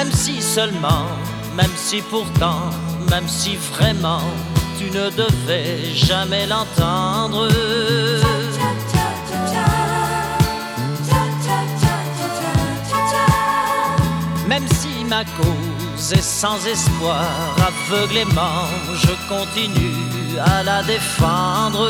Même si seulement, même si pourtant, même si vraiment tu ne devais jamais l'entendre. Même si ma cause est sans espoir, aveuglément je continue à la défendre.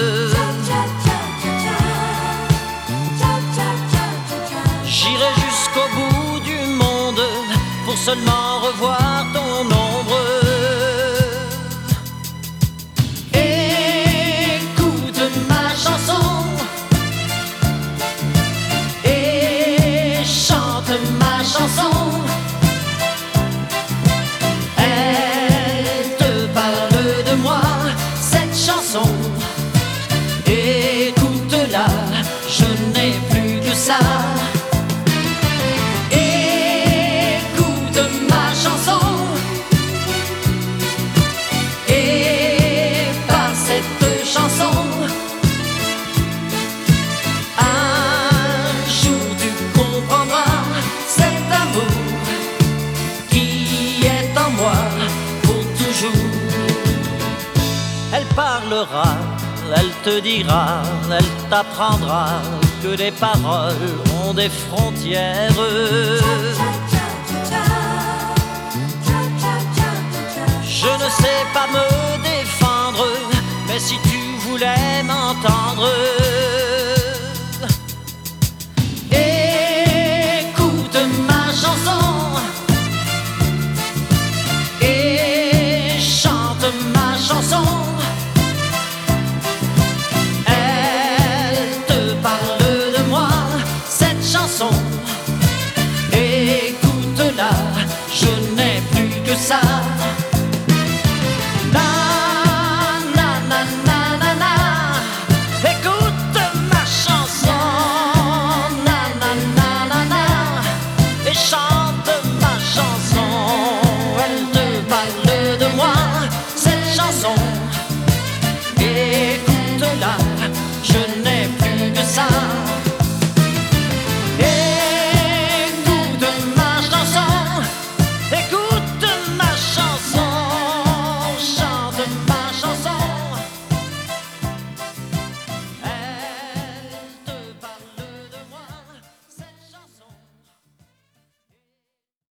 J'irai jusqu'au bout du monde pour seulement revoir ton ombre. Écoute ma chanson et chante ma chanson. Elle te parle de moi, cette chanson. Écoute-la, je n'ai plus que ça. Elle parlera, elle te dira, elle t'apprendra que les paroles ont des frontières. Je ne sais pas me défendre, mais si tu voulais m'entendre,